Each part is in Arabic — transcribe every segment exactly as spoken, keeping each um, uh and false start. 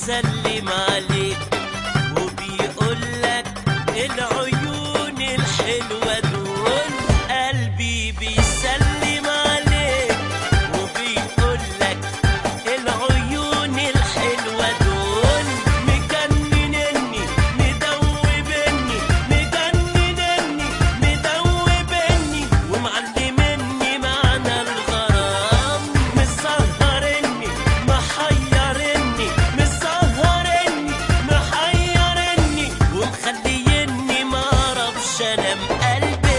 بيسلم عليك وبيقولك العيون الحلوة دول. قلبي بيسلم عليك وبيقولك العيون الحلوة دول. مجننني مدوبني مجننني مدوبني ومعلمني معنى الغرام. مسهرني محيرني مسهرني محيرني ومخليني معرفش انام. قلبي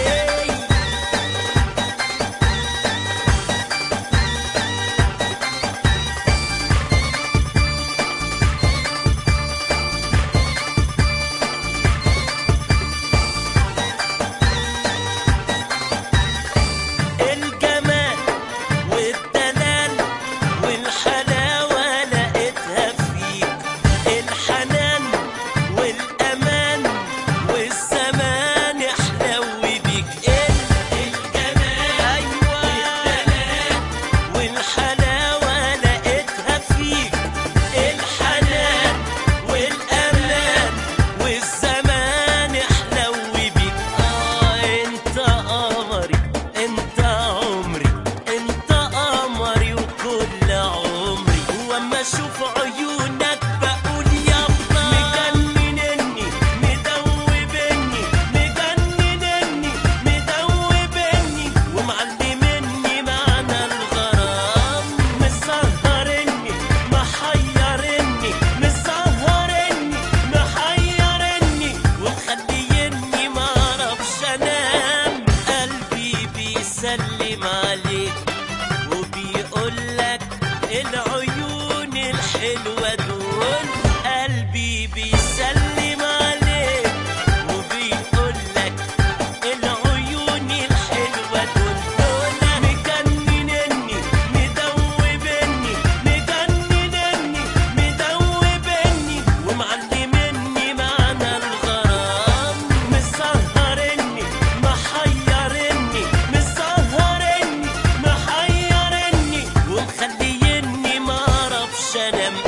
الجمال والدلال والحلاوة لقيتها فيك. الحنان والأمان والزمان احلوي بيك. الجمال والدلال والحلاوة لقيتها فيك. الحنان والأمان والزمان احلوي بيك. اه انت قمري انت عمري انت قمري وكل عمري. واما اشوف عيونك بقول يابا. مجننني مدوبني مجننني مدوبني ومعلمني معنى الغرام. مسهرني محيرني مسهرني محيرني ومخليني معرفش انام. قلبي بيسلم عليك وبيقولك العيون الحلوة دول. قلبي بيسلم عليك وبيقولك العيون الحلوة دول. دول مجننني مدوبني مجننني مدوبني ومعلمني معنى الغرام. مسهرني محيرني مسهرني محيرني ومخليني معرفش انام.